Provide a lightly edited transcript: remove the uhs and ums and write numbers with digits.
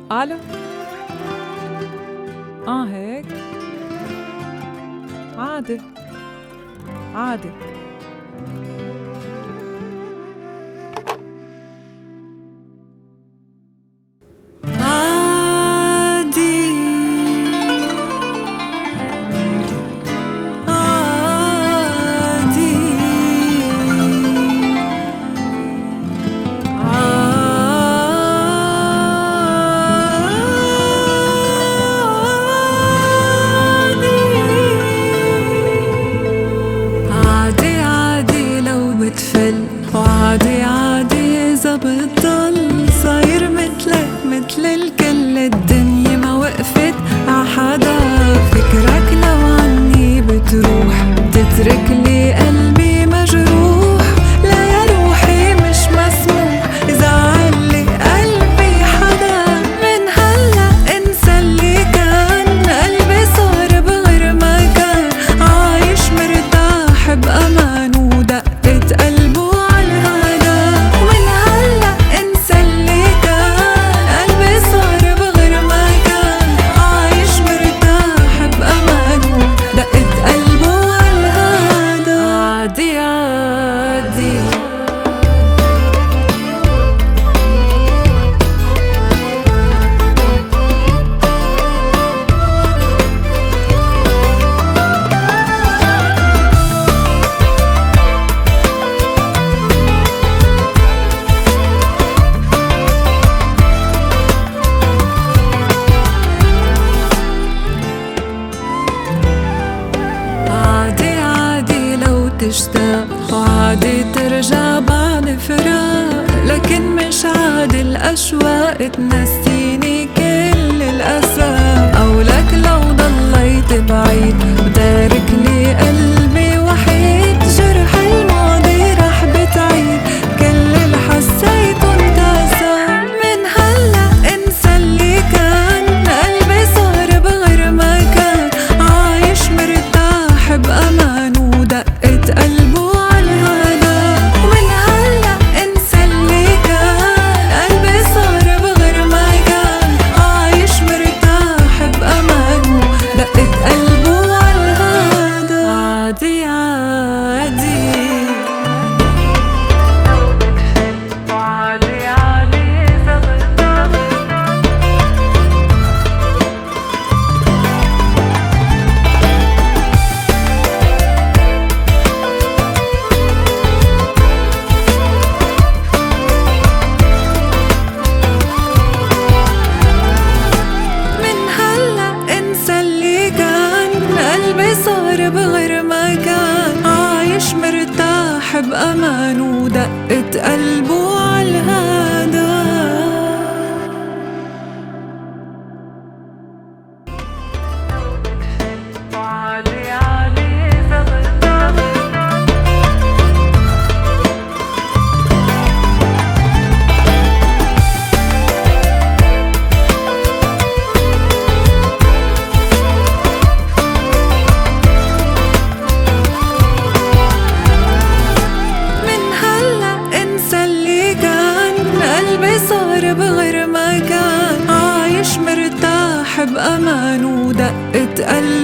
الو. هيك عادي عادي. وعادي عادي إذا بتضل صاير مثل الكل. الدنيا ما وقفت عحدا، فكرك لو عني بتروح بتترك لي قلبي مجروح. لا يا روحي مش مسموح زعلي قلبي حدا. من هلا انسى اللي كان، قلبي صار بغير مكان، عايش مرتاح بأمان ودقة قلبه. تشتاق وعادي ترجع بعد فراق، لكن مش عادي الأشواق تنسيني كل الأسى. أولك لو ضليت بعيد وتاركني قلبي وحيد، جرح الماضي رح بتعيد كل اللي حسيته انتسى. من هلا انسى اللي كان، قلبي صار بغير مكان، عايش مرتاح بأمان ودقة قلبه عالهنا. ومن هلا انسى اللي كان، قلبي صار بغير مكان، عايش مرتاح بأمان ودقة قلبه عالهنا. عادي عادي وعادي عادي صار بغير مكان، عايش مرتاح بأمان ودقة قلبه عالهدى. صار بغير مكان، عايش مرتاح بأمان ودقة قلبه.